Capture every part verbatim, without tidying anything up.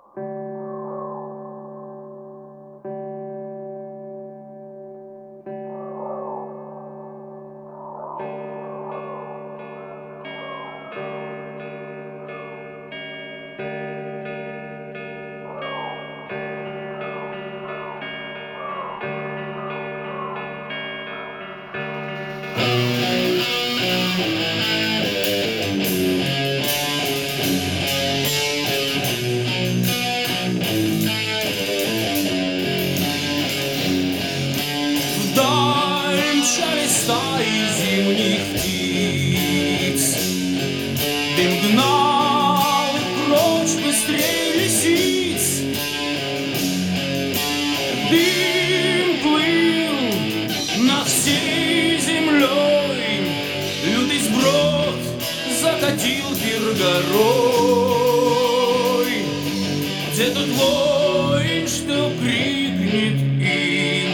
Вдаль мчали стаи зимних птиц, дым гнал их прочь быстрее лисиц. Дым плыл над всей землей, лютый сброд закатил пир горой. Где тот воин, что крикнет им: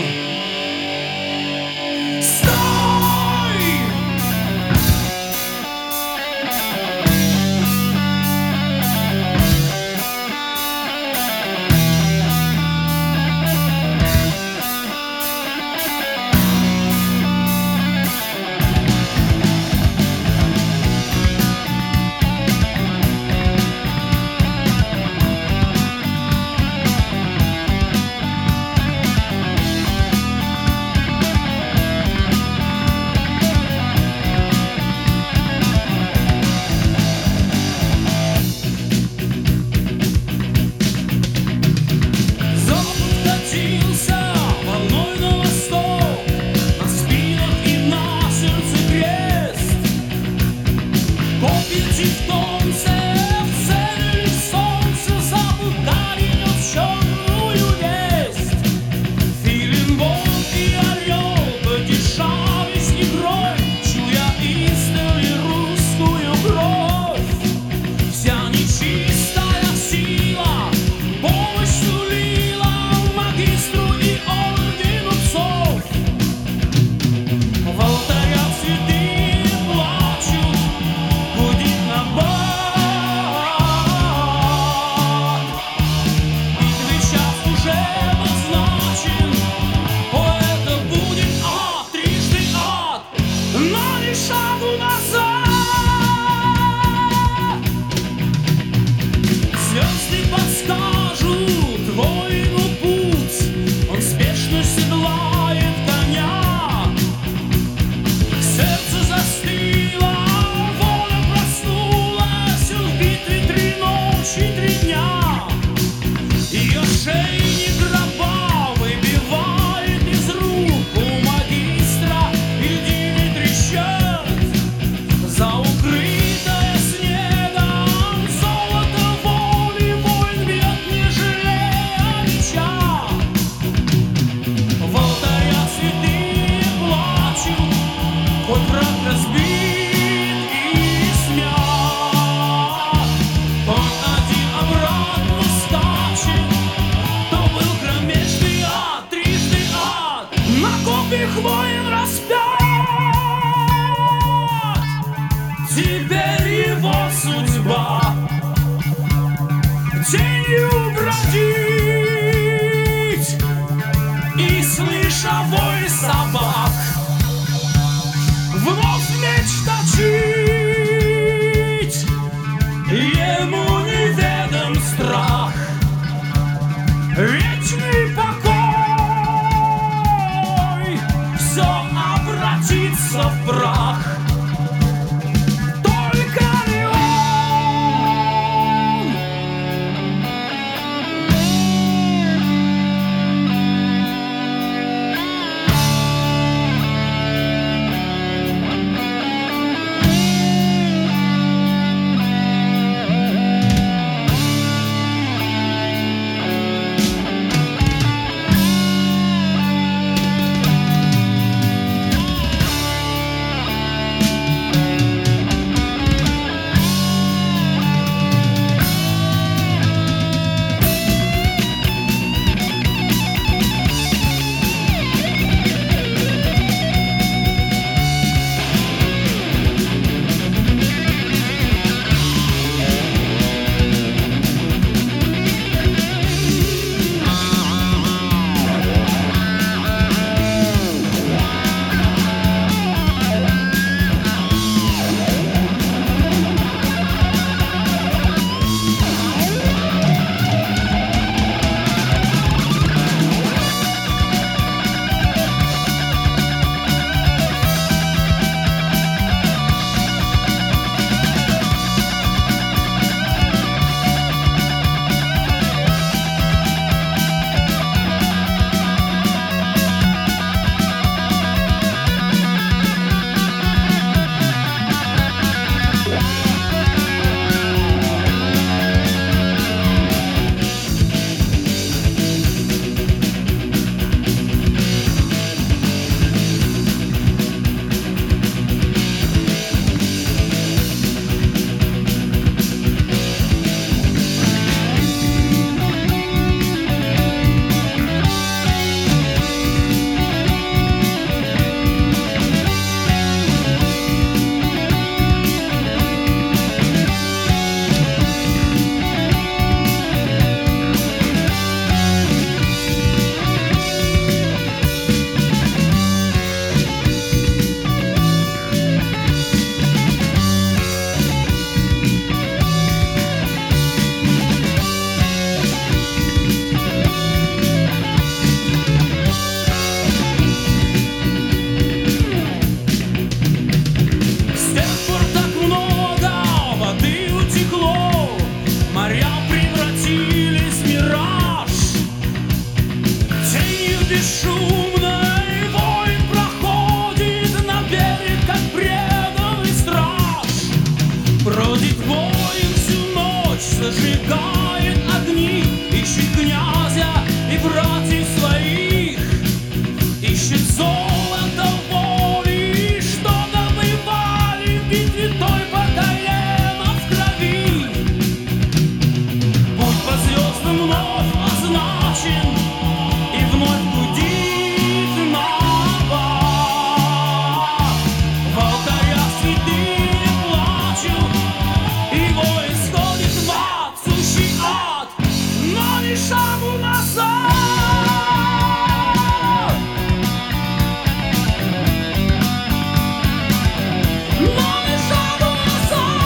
воин распят, теперь его судьба тенью бродить и, слыша вой собак, вновь меч точить. Ему неведом страх, вечный покой, все обратится в прах. Только не он. зажигает огни, ищет князя и братьев своих, ищет золото воли, что добывали в битве той по колено в крови. Путь по звездам вновь означен, и вновь гудит нова. В алтарях святые плачут, и вой исходит в ад, сущий ад, но ни шагу назад. Но ни шагу назад.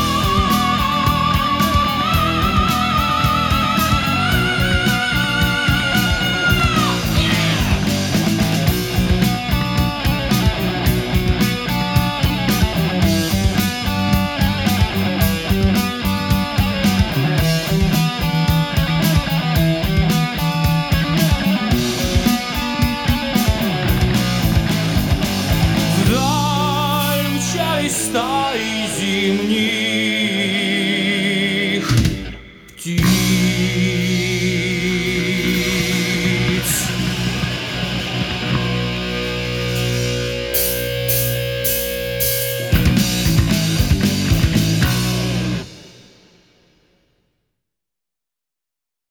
Вдаль мчались стаи зимних птиц.